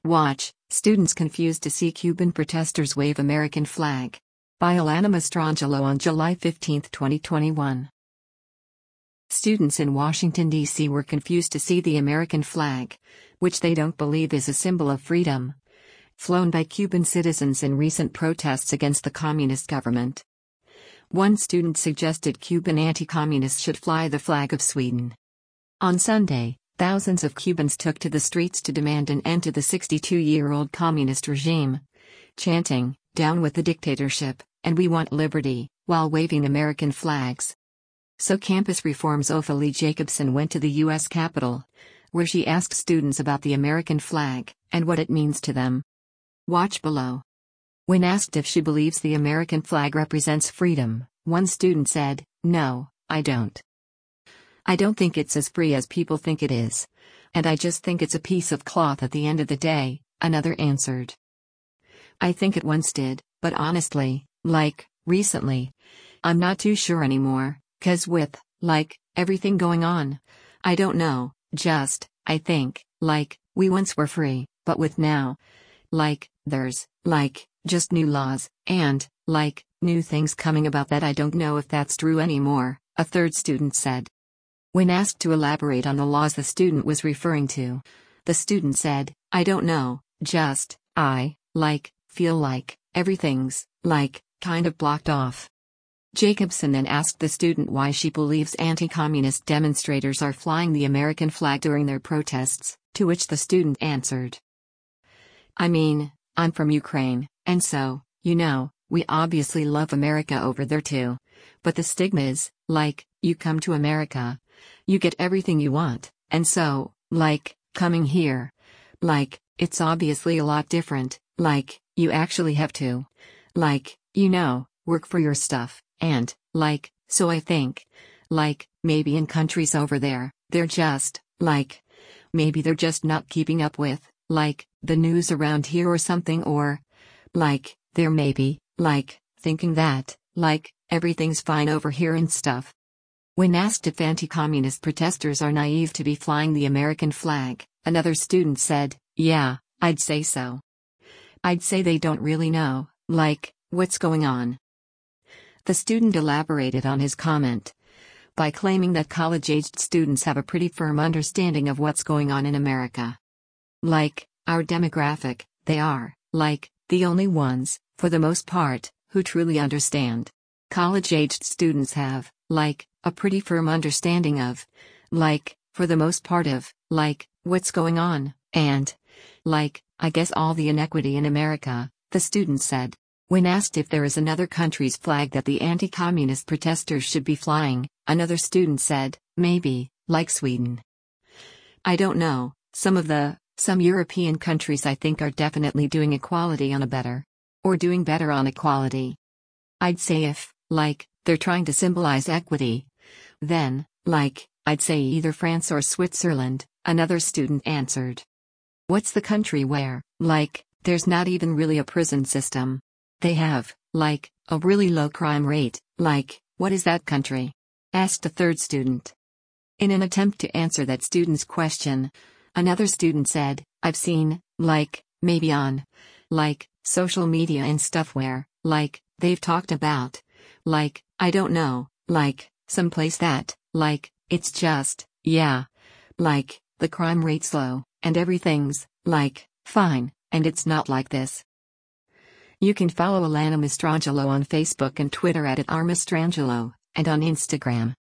Watch, students confused to see Cuban protesters wave American flag. By Alana Mastrangelo on July 15, 2021. Students in Washington, D.C. were confused to see the American flag, which they don't believe is a symbol of freedom, flown by Cuban citizens in recent protests against the communist government. One student suggested Cuban anti-communists should fly the flag of Sweden. On Sunday, thousands of Cubans took to the streets to demand an end to the 62-year-old communist regime, chanting, "Down with the dictatorship, and we want liberty," while waving American flags. So campus reforms Ophalie Jacobson went to the U.S. Capitol, where she asked students about the American flag and what it means to them. Watch below. When asked if she believes the American flag represents freedom, one student said, "No, I don't. I don't think it's as free as people think it is. And I just think it's a piece of cloth at the end of the day," another answered. "I think it once did, but honestly, recently, I'm not too sure anymore, 'cause with, everything going on, I don't know, I think, we once were free, but with now, there's, just new laws, and, new things coming about that I don't know if that's true anymore," a third student said. When asked to elaborate on the laws the student was referring to, the student said, "I don't know, I feel like, everything's, kind of blocked off." Jacobson then asked the student why she believes anti-communist demonstrators are flying the American flag during their protests, to which the student answered, "I mean, I'm from Ukraine, and so, we obviously love America over there too. But the stigma is, you come to America, you get everything you want, and so, coming here, it's obviously a lot different, you actually have to, work for your stuff, and, so I think, maybe in countries over there, they're just, maybe they're just not keeping up with, the news around here or something, or, they're maybe, thinking that, everything's fine over here and stuff." When asked if anti-communist protesters are naive to be flying the American flag, another student said, "Yeah, I'd say so. I'd say they don't really know, what's going on." The student elaborated on his comment by claiming that college-aged students have a pretty firm understanding of what's going on in America. Our demographic, they are, the only ones, for the most part, who truly understand. College-aged students have, a pretty firm understanding of, for the most part of, what's going on, and, I guess all the inequity in America, the student said. When asked if there is another country's flag that the anti-communist protesters should be flying, another student said, "Maybe, Sweden. I don't know, some European countries I think are definitely doing equality on a better, or doing better on equality. I'd say if, they're trying to symbolize equity, then, I'd say either France or Switzerland," another student answered. "What's the country where, there's not even really a prison system? They have, a really low crime rate, what is that country?" asked a third student. In an attempt to answer that student's question, another student said, "I've seen, maybe on, social media and stuff where, they've talked about, I don't know, someplace that, it's just, the crime rate's low, and everything's, fine, and it's not like this." You can follow Alana Mastrangelo on Facebook and Twitter @rmastrangelo, and on Instagram